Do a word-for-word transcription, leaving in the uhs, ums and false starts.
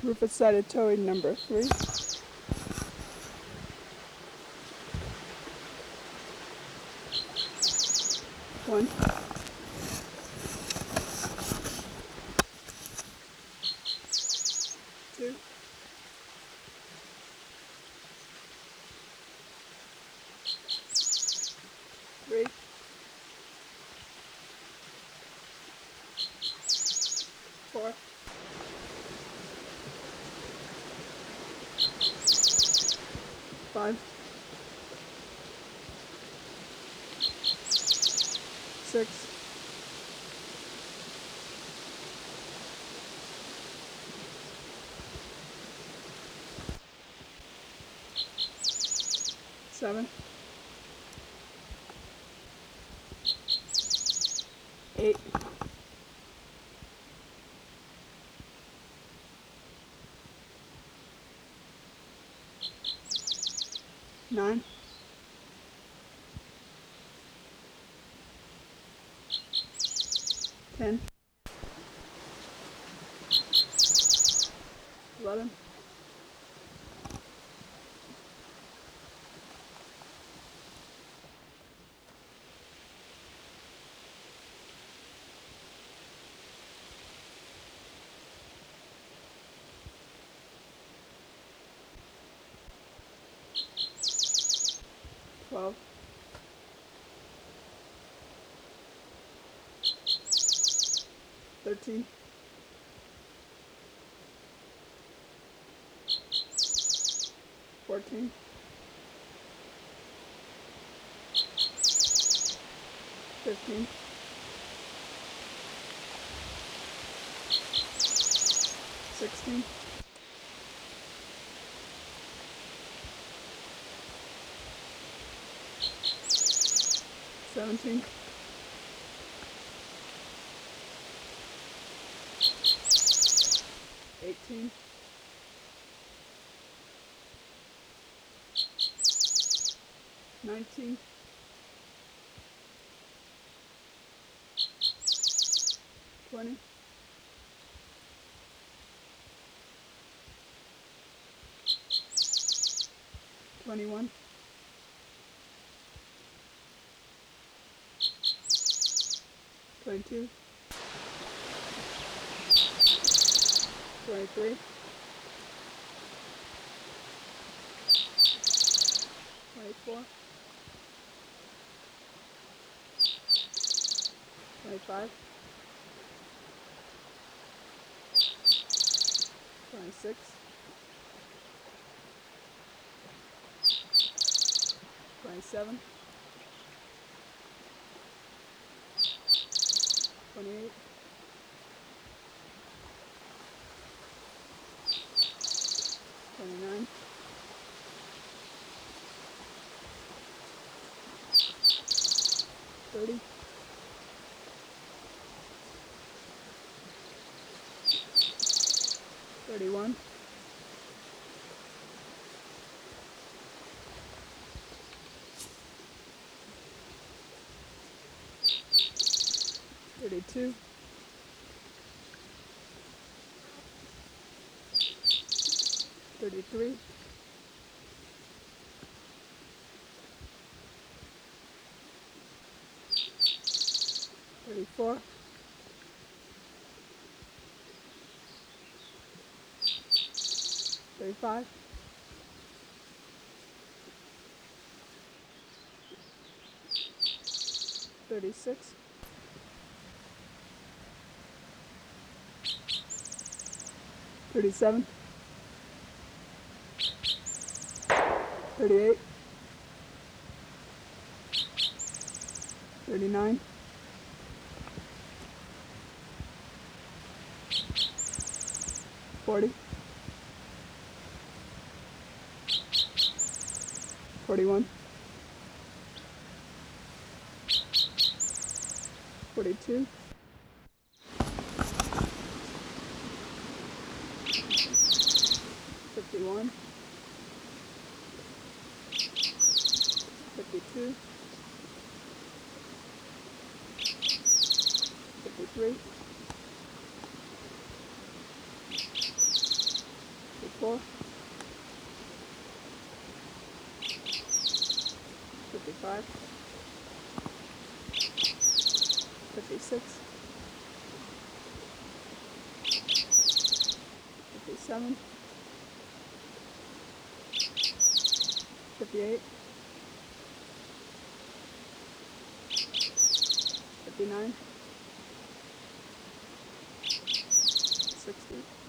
Rufous-sided toad number three. One. Two. Three. Four. Five. Six. Seven. Eight. Nine. Ten. Eleven. Twelve. Thirteen. Fourteen. Fifteen. Sixteen. Seventeen. Eighteen. Nineteen. Twenty. Twenty-one. Twenty-two. Twenty-three. Twenty-four. Twenty-five. Twenty-six. Twenty-seven. Twenty-eight. Twenty-nine. Thirty. Thirty-one. Thirty-two. Thirty-three. Thirty-four. Thirty-five. Thirty-six. Thirty-seven. Thirty-eight. Thirty-nine. Forty. Forty-one. Forty-two. Fifty-one. Fifty-two. Fifty-three. fifty-four, fifty-five, fifty-six, fifty-seven, fifty-eight, fifty-nine, sixty.